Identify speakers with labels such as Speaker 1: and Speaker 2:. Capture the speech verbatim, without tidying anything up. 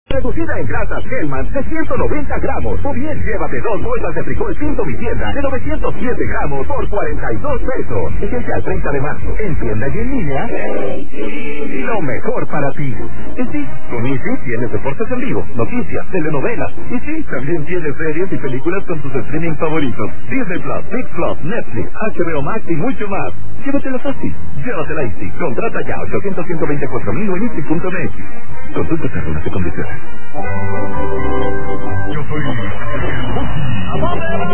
Speaker 1: Reducida en grasas Hellmann's de ciento noventa gramos. O bien llévate dos bolsas de frijol Pinto Mi Tienda de novecientos siete gramos por cuarenta y dos pesos. Fíjense al treinta de marzo. En tienda y en línea. Lo mejor para ti. Y sí, con Easy tienes deportes en vivo, noticias, telenovelas. Y sí, también tienes series y películas con tus streaming favoritos. Disney Plus, Big Plus, Netflix, H B O Max y mucho más. Llévatela fácil. Llévatela Easy. Contrata ya ochocientos, ciento veinticuatro mil o en easy punto m x. Consulta términos y condiciones.
Speaker 2: Yo soy